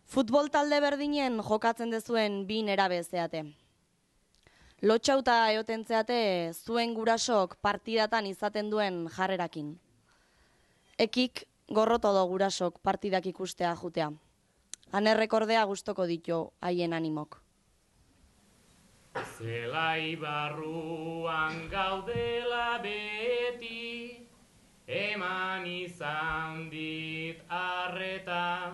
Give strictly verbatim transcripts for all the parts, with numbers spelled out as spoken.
Futbol talde berdinen jokatzen dezuen bi nerabe zeate. Lotxauta eoten zeate zuen gurasok partidatan izaten duen jarrerakin. Ekik gorrotodo gurasok partidak ikustea jutea. Anerrekordea gustoko ditu haien animok. Zelai barruan gaudela beti, eman izan dit arreta.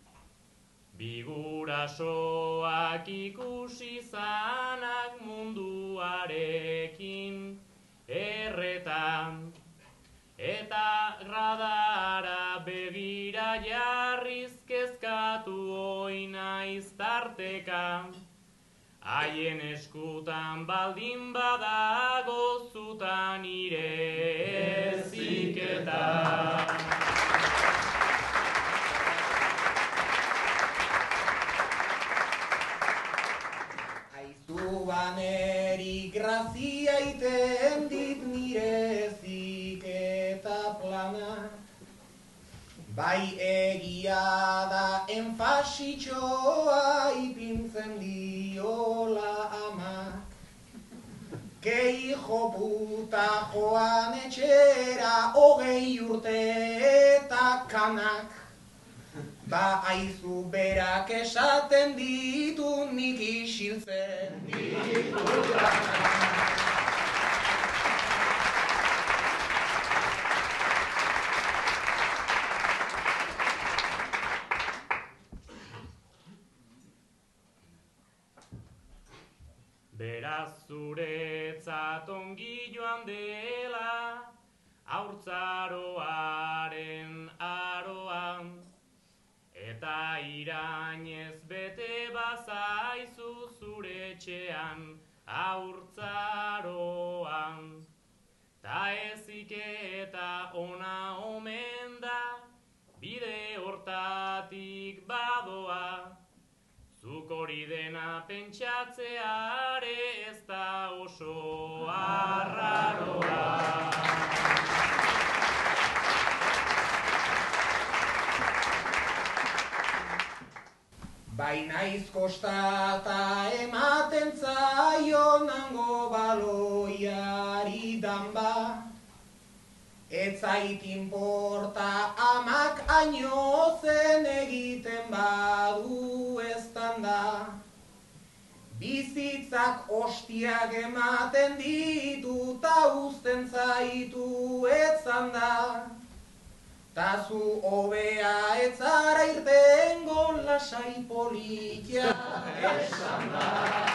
Bigurasoak ikusi zanak munduarekin erretan. Eta radara begira jarriz kezkatu oina iztarteka. Haien eskutan baldin badago zutan ire eziketa. Aizubaneri grazia iten dit nire eziketa plana. Bai egia da enfasitxoa ipintzen diola amak. Ke hijo puta joan etxera hogei urte eta kanak. Ba aizu berak esaten ditu nik isiltzen ditutanak. Beraz zuretzat ongi joan dela, haurtzaroaren aroan, eta irainez bete bazaizu zure etxean haurtzaroan. Ta eziketa ona omen da, bide hortatik badoa, zuk hori dena pentsatzeare ez da oso arraroa. Baina izkostata ematen zaio nango baloiari danba. Ez zait inporta amak aino zen egiten badu eztanda. Bizitzak ostiak ematen ditu ta uzten zaitu etzanda. Ta zu hobea etzara irtengo lasai politia esan da.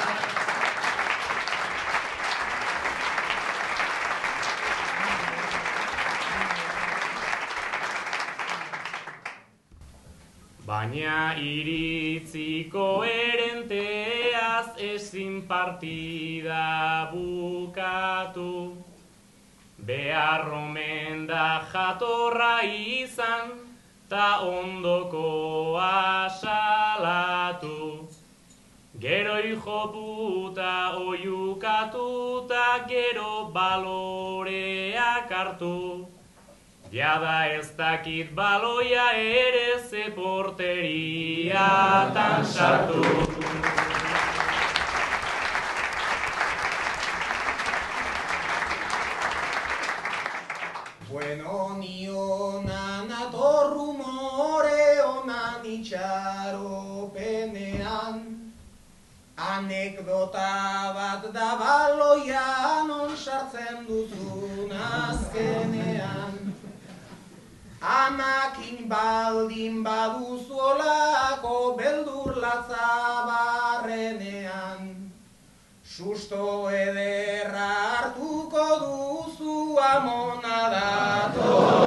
Baina iritzi koherenteaz ezin partida bukatu. Behar omen da jatorra izan, ta ondoko asalatu. Gero hijo puta oiukatu, ta gero baloreak hartu. Jada ez dakit baloia ere ze porteriatan sartu. Bueno, ni onan ator rumore onan itxaropenean. Anekdota bat da baloian on sartzen duzun azkenean. Amakin baldin baduzu olako beldur latza barrenean. Susto ederra hartuko duzu amona dator.